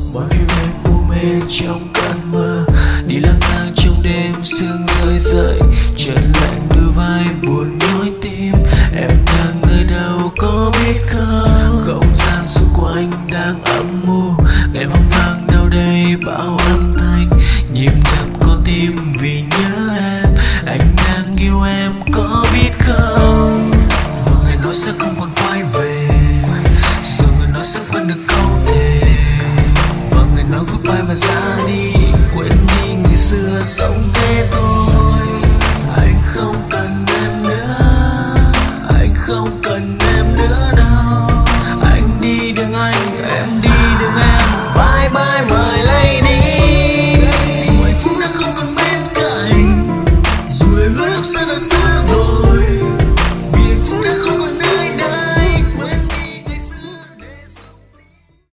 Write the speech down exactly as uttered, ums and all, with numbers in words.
Mọi phim em u mê trong cơn mơ, đi lang thang trong đêm sương rơi rơi, trời lạnh đưa vai buồn nhói tim. Em đang ở đâu có biết không? Không gian xung quanh đang âm mưu, ngày hoang vang đâu đây bao âm thanh, nhịp đập con tim vì nhớ em. Anh đang yêu em có biết không? Và người nói sẽ không còn quay về, rồi người nói sẽ quên được câu thề, và người nói goodbye và ra đi, quên đi ngày xưa sống thế thôi. Anh không cần em nữa, anh không cần em nữa đâu. Anh đi đừng anh, em đi đừng em. Bye bye my lady.